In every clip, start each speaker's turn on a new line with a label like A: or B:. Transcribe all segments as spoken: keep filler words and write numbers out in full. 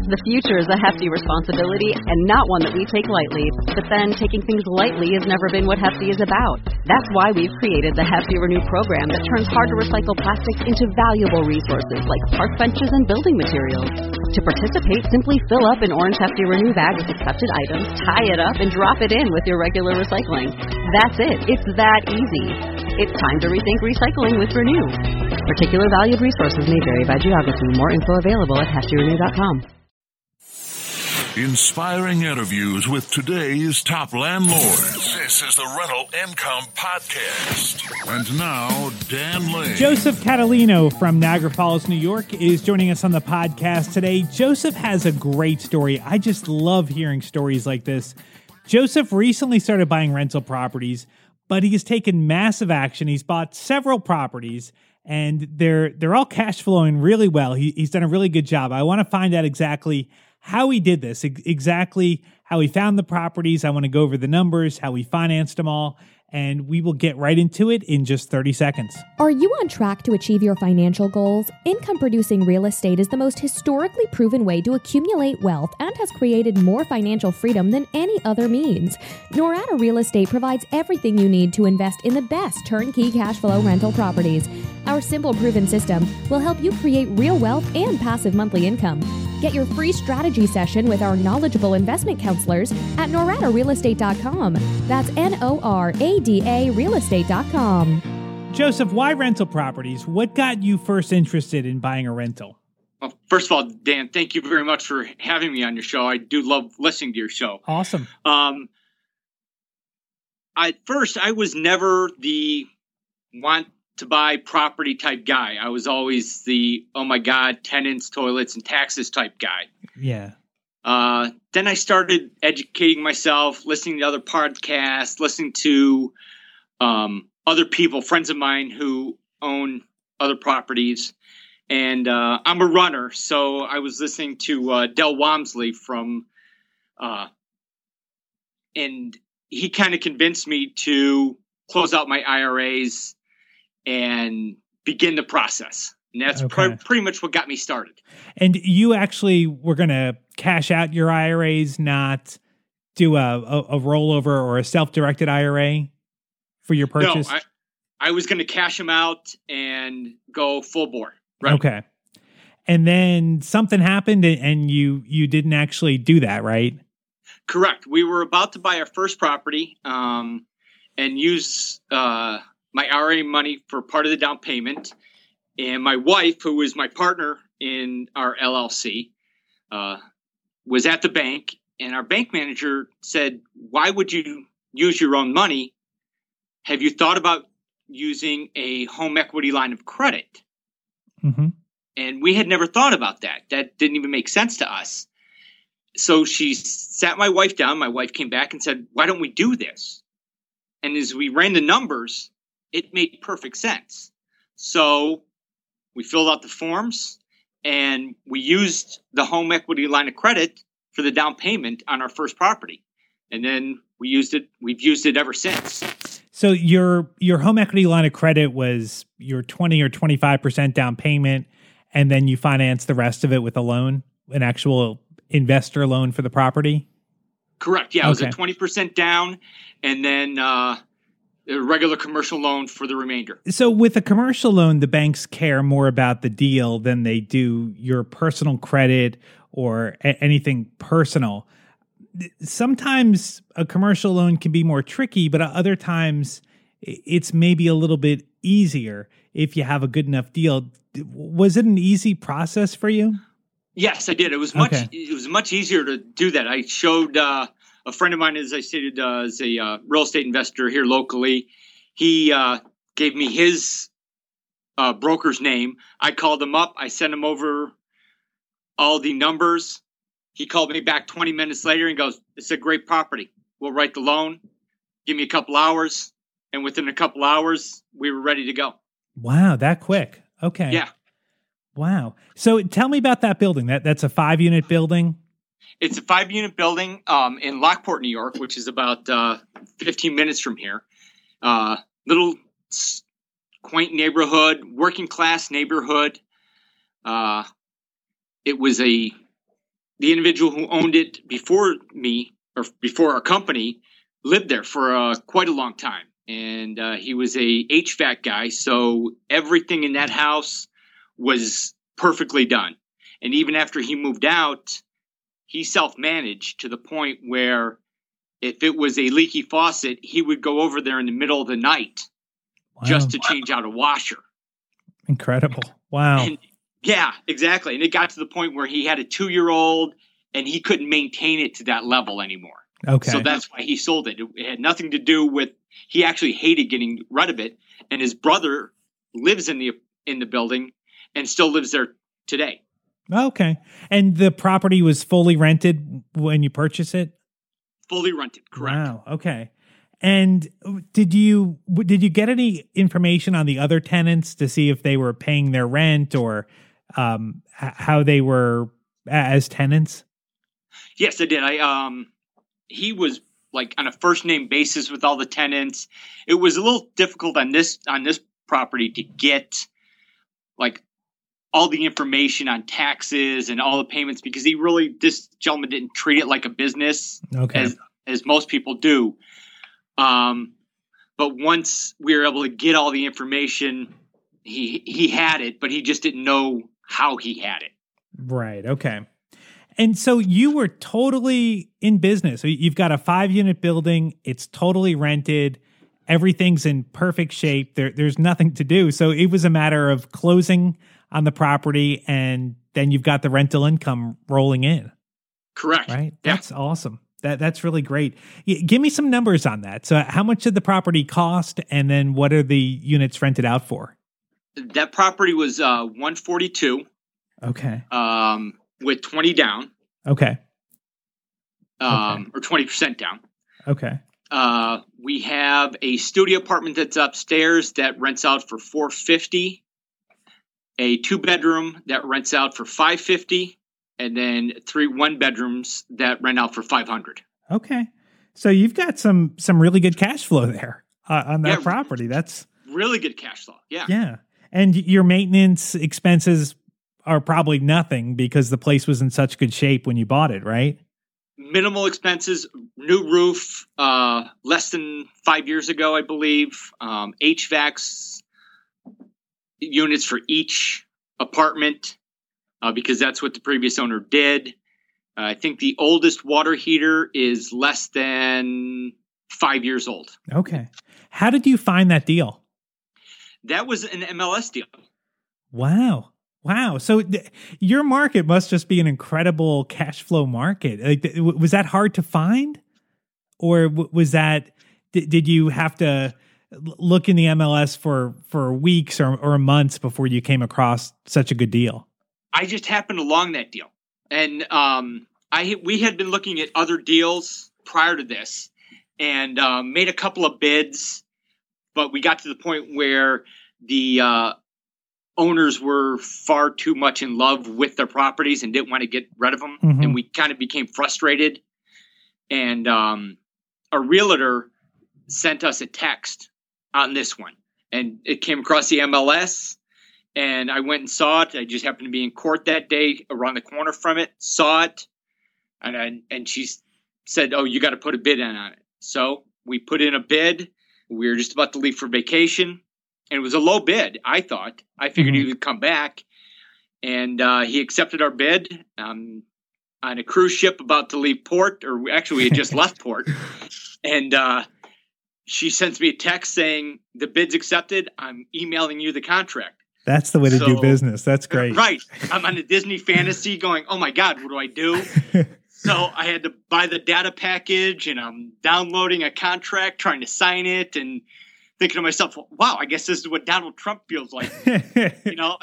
A: The future is a hefty responsibility and not one that we take lightly. But then, taking things lightly has never been what Hefty is about. That's why we've created the Hefty Renew program that turns hard-to-recycle plastics into valuable resources like park benches and building materials. To participate, simply fill up an orange Hefty Renew bag with accepted items, tie it up, and drop it in with your regular recycling. That's it. It's that easy. It's time to rethink recycling with Renew. Particular valued resources may vary by geography. More info available at hefty renew dot com.
B: Inspiring interviews with today's top landlords. This is the Rental Income Podcast. And now, Dan Lane.
C: Joseph Catalino from Niagara Falls, New York, is joining us on the podcast today. Joseph has a great story. I just love hearing stories like this. Joseph recently started buying rental properties, but he has taken massive action. He's bought several properties, and they're they're all cash flowing really well. He, he's done a really good job. I want to find out exactly how he did this, exactly how he found the properties. I want to go over the numbers, how he financed them all, and we will get right into it in just thirty seconds.
D: Are you on track to achieve your financial goals? Income-producing real estate is the most historically proven way to accumulate wealth and has created more financial freedom than any other means. Norada Real Estate provides everything you need to invest in the best turnkey cash flow rental properties. Our simple, proven system will help you create real wealth and passive monthly income. Get your free strategy session with our knowledgeable investment counselors at norada real estate dot com. That's N O R A D A real estate dot com.
C: Joseph, why rental properties? What got you first interested in buying a rental?
E: Well, first of all, Dan, thank you very much for having me on your show. I do love listening to your show.
C: Awesome.
E: Um, I, at first, I was never the want to buy property type guy. I was always the, oh my God, tenants, toilets, and taxes type guy.
C: Yeah.
E: Uh, then I started educating myself, listening to other podcasts, listening to um, other people, friends of mine who own other properties. And uh, I'm a runner, so I was listening to uh, Del Walmsley from, uh, and he kind of convinced me to close out my I R As and begin the process. And that's
C: okay.
E: pr- pretty much what got me started.
C: And you actually were going to cash out your I R As, not do a, a, a rollover or a self-directed I R A for your purchase?
E: No, I, I was going to cash them out and go full bore. Right.
C: Okay. And then something happened and you, you didn't actually do that, right?
E: Correct. We were about to buy our first property um, and use uh, my I R A money for part of the down payment. And my wife, who was my partner in our L L C, uh, was at the bank. And our bank manager said, why would you use your own money? Have you thought about using a home equity line of credit?
C: Mm-hmm.
E: And we had never thought about that. That didn't even make sense to us. So she sat my wife down. My wife came back and said, why don't we do this? And as we ran the numbers, it made perfect sense. So we filled out the forms and we used the home equity line of credit for the down payment on our first property. And then we used it. We've used it ever since.
C: So your your home equity line of credit was your twenty or twenty-five percent down payment, and then you finance the rest of it with a loan, an actual investor loan for the property?
E: Correct. Yeah, it was
C: okay.
E: a twenty percent down, and then uh, a regular commercial loan for the remainder.
C: So with a commercial loan, the banks care more about the deal than they do your personal credit or a- anything personal. Sometimes a commercial loan can be more tricky, but other times it's maybe a little bit easier if you have a good enough deal. Was it an easy process for you?
E: Yes, I did. It was much.
C: Okay.
E: It was much easier to do that. I showed uh, a friend of mine, as I stated, uh, is a uh, real estate investor here locally. He uh, gave me his uh, broker's name. I called him up. I sent him over all the numbers. He called me back twenty minutes later and goes, it's a great property. We'll write the loan. Give me a couple hours. And within a couple hours, we were ready to go.
C: Wow, that quick. Okay.
E: Yeah.
C: Wow. So tell me about that building. That That's a five-unit building?
E: It's a five-unit building um, in Lockport, New York, which is about uh, fifteen minutes from here. Uh, little quaint neighborhood, working-class neighborhood. Uh, it was a the individual who owned it before me or before our company lived there for uh, quite a long time. And uh, he was a H V A C guy. So everything in that house was perfectly done. And even after he moved out, he self-managed to the point where if it was a leaky faucet, he would go over there in the middle of the night wow. just to change out a washer.
C: Incredible. Wow.
E: And, yeah, exactly. And it got to the point where he had a two-year-old and he couldn't maintain it to that level anymore.
C: Okay.
E: So that's why he sold it. It had nothing to do with, he actually hated getting rid of it. And his brother lives in the in the building and still lives there today.
C: Okay. And the property was fully rented when you purchased it?
E: Fully rented, correct.
C: Wow. Okay. And did you did you get any information on the other tenants to see if they were paying their rent or um, how they were as tenants?
E: Yes, I did. I um, he was like on a first name basis with all the tenants. It was a little difficult on this on this property to get like all the information on taxes and all the payments because he really this gentleman didn't treat it like a business
C: okay.
E: as as most people do. Um, but once we were able to get all the information, he he had it, but he just didn't know how he had it.
C: Right. Okay. And so you were totally in business. So you've got a five unit building. It's totally rented. Everything's in perfect shape. There, there's nothing to do. So it was a matter of closing on the property and then you've got the rental income rolling in.
E: Correct.
C: Right.
E: Yeah.
C: That's awesome. That That's really great. Give me some numbers on that. So how much did the property cost and then what are the units rented out for?
E: That property was uh, one forty-two.
C: Okay.
E: Um, with twenty down.
C: Okay.
E: Um,
C: okay.
E: Or twenty percent down.
C: Okay.
E: Uh, we have a studio apartment that's upstairs that rents out for four fifty. A two bedroom that rents out for five fifty, and then three one bedrooms that rent out for five hundred.
C: Okay. So you've got some some really good cash flow there uh, on that
E: yeah,
C: property. That's
E: really good cash flow. Yeah.
C: Yeah. And your maintenance expenses are probably nothing because the place was in such good shape when you bought it, right?
E: Minimal expenses, new roof, uh, less than five years ago, I believe. Um, H V A Cs units for each apartment uh, because that's what the previous owner did. Uh, I think the oldest water heater is less than five years old.
C: Okay. How did you find that deal?
E: That was an M L S deal.
C: Wow. Wow. So th- your market must just be an incredible cash flow market. Like, th- was that hard to find? Or w- was that, th- did you have to look in the M L S for, for weeks or, or months before you came across such a good deal?
E: I just happened along that deal. And um, I we had been looking at other deals prior to this and um, made a couple of bids, but we got to the point where the uh, owners were far too much in love with their properties and didn't want to get rid of them. Mm-hmm. And we kind of became frustrated. And um, a realtor sent us a text on this one. And it came across the M L S. And I went and saw it. I just happened to be in court that day around the corner from it, saw it. And I, and she said, oh, you got to put a bid in on it. So we put in a bid. We were just about to leave for vacation. And it was a low bid, I thought. I figured mm-hmm. he would come back. And uh, he accepted our bid um, on a cruise ship about to leave port. Or actually, we had just left port. And uh, she sends me a text saying, the bid's accepted. I'm emailing you the contract.
C: That's the way to
E: so,
C: do business. That's great.
E: Right. I'm on a Disney fantasy going, oh, my God, what do I do? So I had to buy the data package, and I'm downloading a contract, trying to sign it, and thinking to myself, wow, I guess this is what Donald Trump feels like, you know?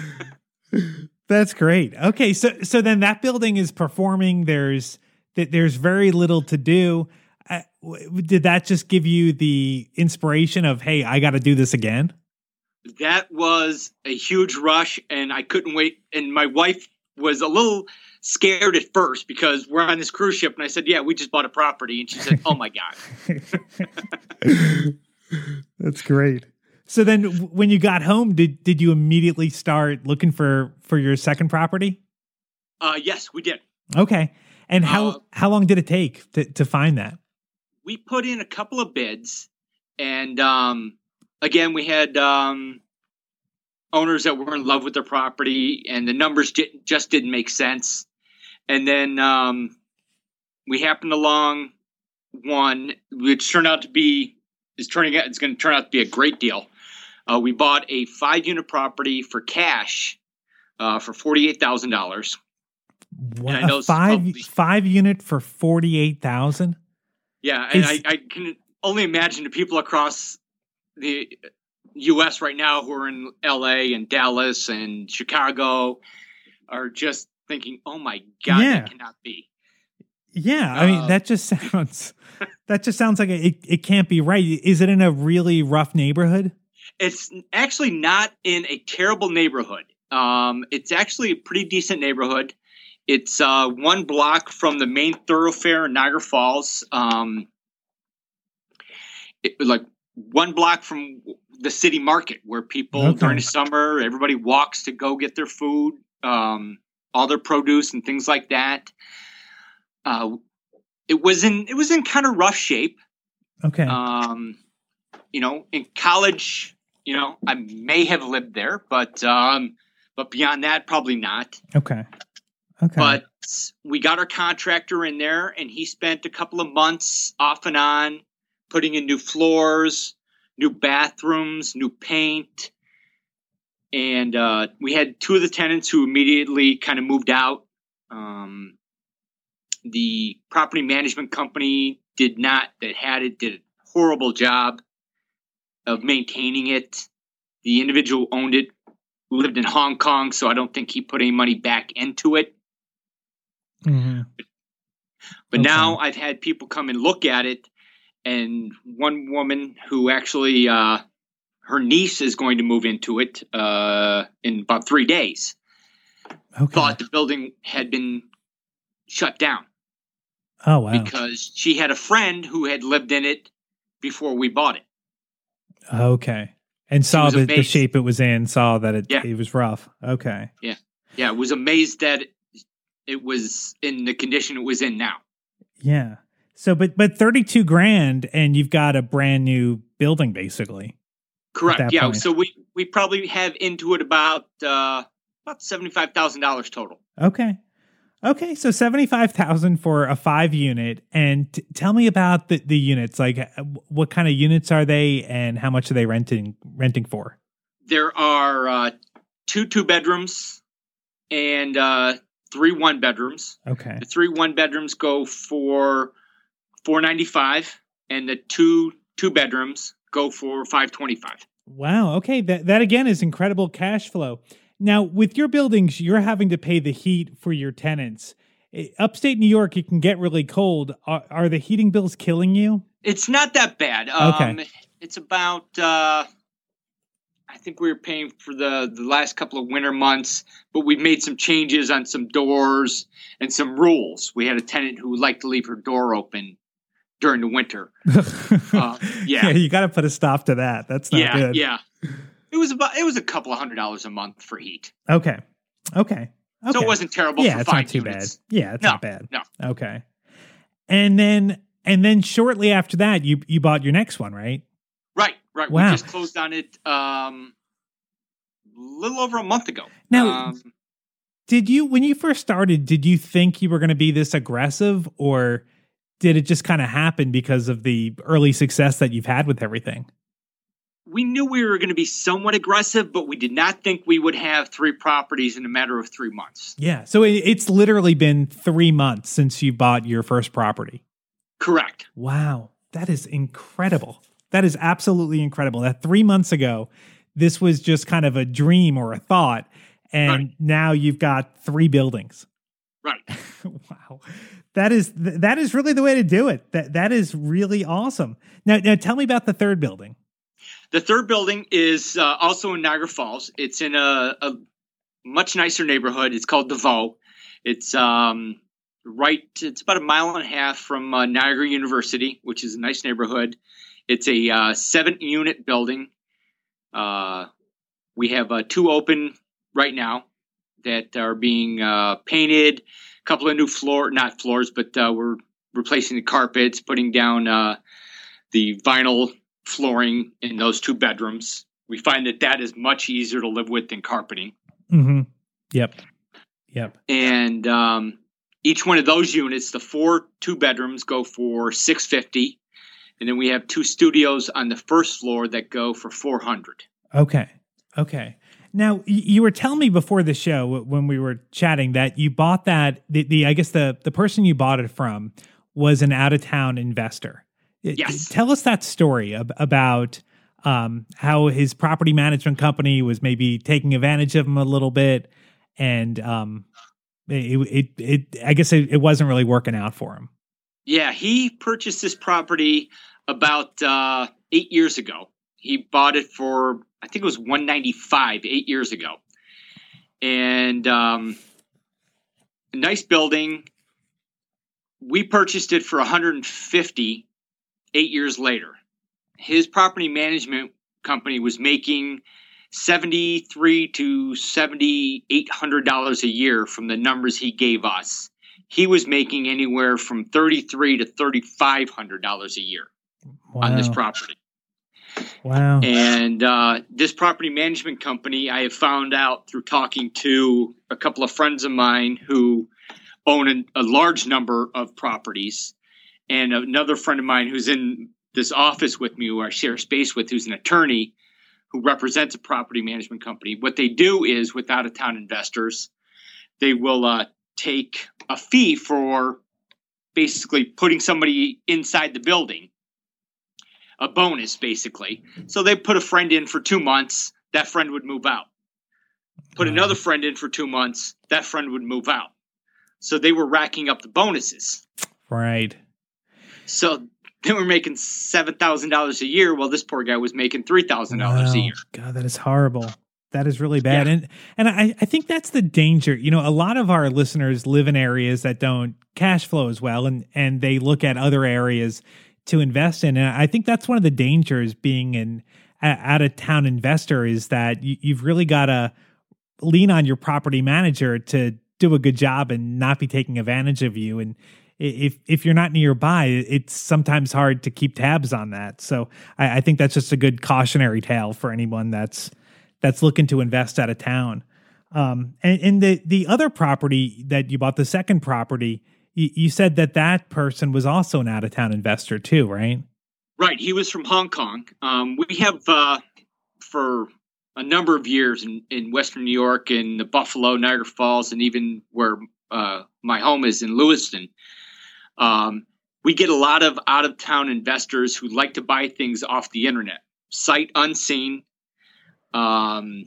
C: That's great. Okay, so so then that building is performing. There's there's very little to do. Uh, did that just give you the inspiration of, hey, I got to do this again?
E: That was a huge rush, and I couldn't wait. And my wife was a little scared at first because we're on this cruise ship, and I said, yeah, we just bought a property. And she said, oh, my God.
C: That's great. So then when you got home, did did you immediately start looking for, for your second property?
E: Uh, yes, we did.
C: Okay. And how
E: Uh,
C: how long did it take to, to find that?
E: We put in a couple of bids, and um, again, we had um, owners that were in love with their property, and the numbers j- just didn't make sense. And then um, we happened along one, which turned out to be is turning out it's going to turn out to be a great deal. Uh, we bought a five unit property for cash uh, for forty eight thousand dollars.
C: What, a five probably, five unit for forty eight thousand.
E: Yeah, and I, I can only imagine the people across the U S right now who are in L A and Dallas and Chicago are just thinking, "Oh my God,
C: yeah.
E: that cannot be."
C: Yeah, I mean
E: uh,
C: that just sounds that just sounds like it. It can't be right. Is it in a really rough neighborhood?
E: It's actually not in a terrible neighborhood. Um, it's actually a pretty decent neighborhood. It's uh, one block from the main thoroughfare in Niagara Falls. Um, it, like one block from the city market, where people
C: okay.
E: during the summer, everybody walks to go get their food, um, all their produce and things like that. Uh, it was in it was in kind of rough shape.
C: Okay.
E: Um, you know, in college, you know, I may have lived there, but um, but beyond that, probably not.
C: Okay. Okay.
E: But we got our contractor in there, and he spent a couple of months off and on putting in new floors, new bathrooms, new paint. And uh, we had two of the tenants who immediately kind of moved out. Um, the property management company did not, that had it, did a horrible job of maintaining it. The individual who owned it lived in Hong Kong, so I don't think he put any money back into it.
C: Mm-hmm.
E: But, but
C: okay.
E: now I've had people come and look at it, and one woman who actually, uh, her niece is going to move into it uh, in about three days,
C: okay.
E: thought the building had been shut down.
C: Oh, wow.
E: Because she had a friend who had lived in it before we bought it.
C: Okay. And saw the, the shape it was in, saw that it,
E: yeah.
C: it was rough. Okay.
E: Yeah. Yeah. Was amazed that it, it was in the condition it was in now.
C: Yeah. So, but, but thirty-two grand and you've got a brand new building basically.
E: Correct. Yeah.
C: Point.
E: So we, we probably have into it about, uh, about seventy-five thousand dollars total.
C: Okay. Okay. So seventy-five thousand for a five unit. And t- tell me about the, the units. Like what kind of units are they and how much are they renting, renting for?
E: There are, uh, two, two bedrooms and, uh, three one bedrooms.
C: Okay.
E: The three one bedrooms go for four ninety-five, and the two two bedrooms go for five twenty-five.
C: Wow. Okay. That that again is incredible cash flow. Now, with your buildings, you're having to pay the heat for your tenants. Upstate New York, it can get really cold. Are, are the heating bills killing you?
E: It's not that bad.
C: Okay.
E: Um, it's about, uh, I think we were paying for the, the last couple of winter months, but we've made some changes on some doors and some rules. We had a tenant who would like to leave her door open during the winter. uh, yeah.
C: yeah, you got to put a stop to that. That's not
E: yeah,
C: good.
E: Yeah, It was about it was a couple of hundred dollars a month for heat.
C: Okay. Okay. Okay.
E: So it wasn't terrible
C: yeah,
E: for
C: it's
E: five
C: not too
E: units.
C: bad. Yeah, it's
E: no,
C: not bad.
E: No.
C: Okay. And then and then shortly after that, you you bought your next one, right?
E: Right, right.
C: Wow.
E: We just closed on it um, a little over a month ago.
C: Now,
E: um,
C: did you when you first started, did you think you were going to be this aggressive, or did it just kind of happen because of the early success that you've had with everything?
E: We knew we were going to be somewhat aggressive, but we did not think we would have three properties in a matter of three months.
C: Yeah. So it, it's literally been three months since you bought your first property.
E: Correct.
C: Wow. That is incredible. That is absolutely incredible. That three months ago, this was just kind of a dream or a thought. And
E: right.
C: now you've got three buildings.
E: Right.
C: Wow. That is, that is really the way to do it. That, that is really awesome. Now, now tell me about the third building.
E: The third building is uh, also in Niagara Falls. It's in a, a much nicer neighborhood. It's called DeVoe. It's um, right. It's about a mile and a half from uh, Niagara University, which is a nice neighborhood. It's a uh, seven-unit building. Uh, we have uh, two open right now. that are being uh, painted. A couple of new floor, not floors, but uh, we're replacing the carpets, putting down uh, the vinyl flooring in those two bedrooms. We find that that is much easier to live with than carpeting.
C: Mm-hmm. Yep. Yep.
E: And um, each one of those units, the four two bedrooms, go for six hundred fifty dollars. And then we have two studios on the first floor that go for four hundred dollars.
C: Okay. Okay. Now, you were telling me before the show when we were chatting that you bought that, the, the I guess the, the person you bought it from was an out-of-town investor.
E: Yes.
C: Tell us that story ab- about um, how his property management company was maybe taking advantage of him a little bit. And um, it, it, it, I guess it, it wasn't really working out for him.
E: Yeah, he purchased this property about uh, eight years ago. He bought it for, I think it was one ninety-five eight years ago. And um, a nice building. We purchased it for one hundred fifty eight years later. His property management company was making seventy-three to seventy-eight hundred dollars a year from the numbers he gave us. He was making anywhere from thirty-three to thirty-five hundred dollars a year
C: Wow.
E: on this property.
C: Wow.
E: And uh, this property management company, I have found out through talking to a couple of friends of mine who own a, a large number of properties, and another friend of mine who's in this office with me, who I share space with, who's an attorney who represents a property management company. What they do is, with out-of-town investors, they will uh, take a fee for basically putting somebody inside the building, a bonus basically. So they put a friend in for two months, that friend would move out. Put
C: Wow.
E: another friend in for two months, that friend would move out. So they were racking up the bonuses.
C: Right.
E: So they were making seven thousand dollars a year. Well, this poor guy was making three thousand dollars
C: Wow.
E: a year.
C: God, that is horrible. That is really bad.
E: Yeah.
C: And and I, I think that's the danger. You know, a lot of our listeners live in areas that don't cash flow as well, and, and they look at other areas to invest in. And I think that's one of the dangers being an out-of-town investor is that you, you've really got to lean on your property manager to do a good job and not be taking advantage of you. And if if you're not nearby, it's sometimes hard to keep tabs on that. So I, I think that's just a good cautionary tale for anyone that's that's looking to invest out of town. Um, and, and the the other property that you bought, the second property, you, you said that that person was also an out of town investor too, right?
E: Right. He was from Hong Kong. Um, we have uh, for a number of years in, in Western New York, in the Buffalo, Niagara Falls, and even where uh, my home is in Lewiston. Um, we get a lot of out-of-town investors who like to buy things off the internet, sight unseen, um,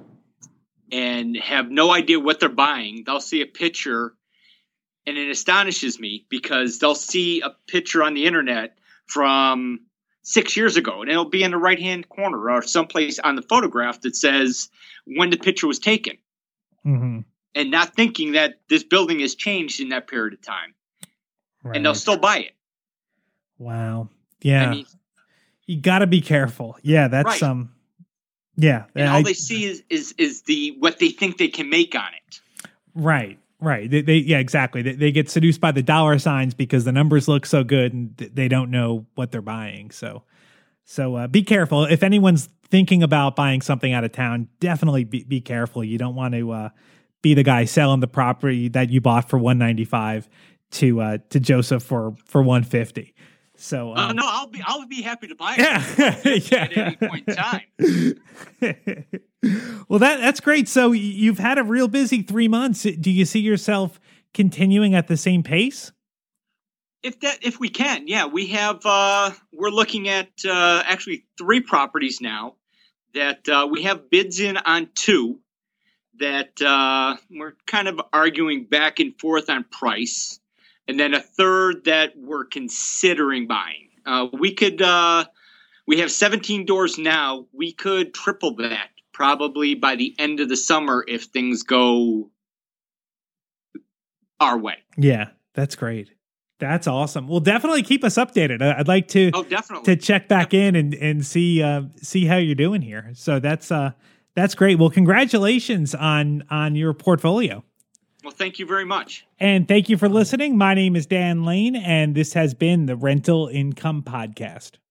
E: and have no idea what they're buying. They'll see a picture, and it astonishes me because they'll see a picture on the internet from six years ago, and it'll be in the right-hand corner or someplace on the photograph that says when the picture was taken,
C: Mm-hmm.
E: and not thinking that this building has changed in that period of time.
C: Right.
E: And they'll still buy it.
C: Wow. Yeah.
E: I mean,
C: you got to be careful. Yeah, that's
E: Right.
C: um yeah,
E: and
C: I-
E: all they see is, is is the what they think they can make on it.
C: right. Right. They, they yeah, exactly. They, they get seduced by the dollar signs because the numbers look so good and th- they don't know what they're buying. So so uh, be careful. If anyone's thinking about buying something out of town, definitely be, be careful. You don't want to uh, be the guy selling the property that you bought for one ninety-five to uh, to Joseph for for one fifty. So
E: Uh,
C: um,
E: no, I'll be I'll be happy to buy it
C: yeah,
E: at any point in time.
C: Well, that that's great. So y- you've had a real busy three months. Do you see yourself continuing at the same pace?
E: If that if we can, yeah, we have. Uh, we're looking at uh, actually three properties now that uh, we have bids in on two. That uh, we're kind of arguing back and forth on price. And then a third that we're considering buying. Uh, we could, uh, we have seventeen doors now. We could triple that probably by the end of the summer if things go our way.
C: Yeah, that's great. That's awesome. Well, definitely keep us updated. I- I'd like to
E: Oh, definitely.
C: to check back in and and see uh, see how you're doing here. So that's uh That's great. Well, congratulations on on your portfolio.
E: Well, thank you very much.
C: And thank you for listening. My name is Dan Lane, and this has been the Rental Income Podcast.